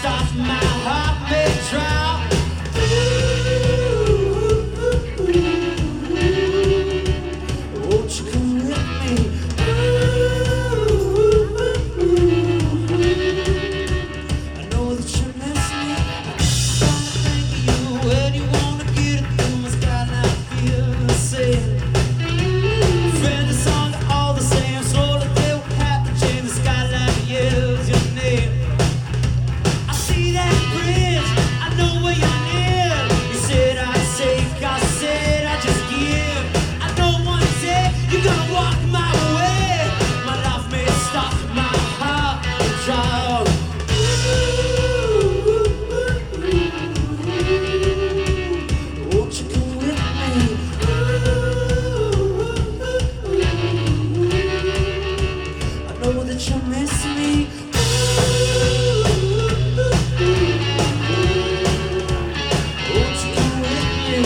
stop, my heart may drop. Won't you come with me? I know that you miss me. I'm gonna think of you when you wanna get it through my skyline. Feel the same. Friend, the songs are all the same. Slowly they will have to change. The skyline yells your name. I see that bridge. I know where you live. You said I'd take. I said I'd just give. I know one day you're gonna walk my way. My life may stop, my heart will drop. Won't you come with me? I know that you miss me. Won't you come with me?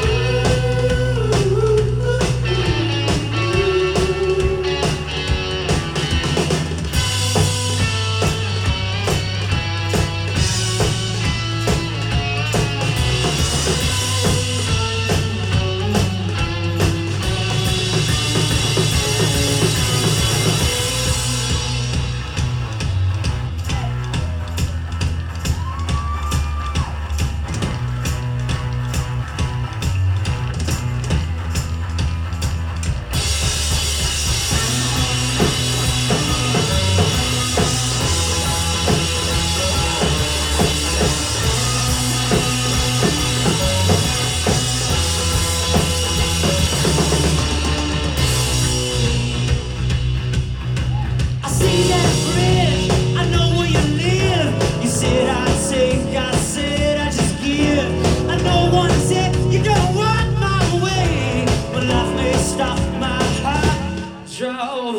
I see that bridge. I know where you live. You said I'd take. I said I'd just give. I know one day you're gonna walk my way. My life may stop, my heart drove.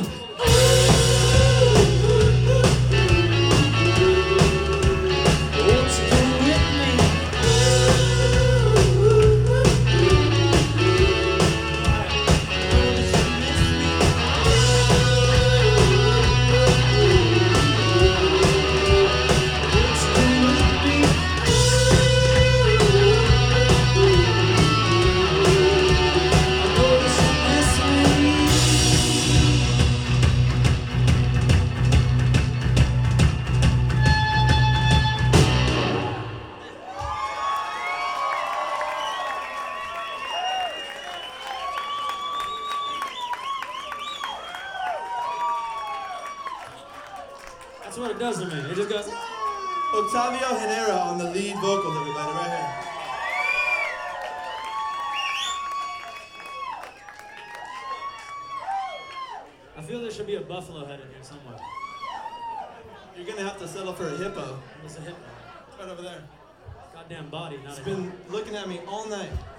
Won't you come with me? That's what it does to me. It just goes. Octavio Genera on the lead vocals, everybody, right here. I feel there should be a buffalo head in here somewhere. You're gonna have to settle for a hippo. What's a hippo? Right over there. Goddamn body, not It's a been looking at me all night.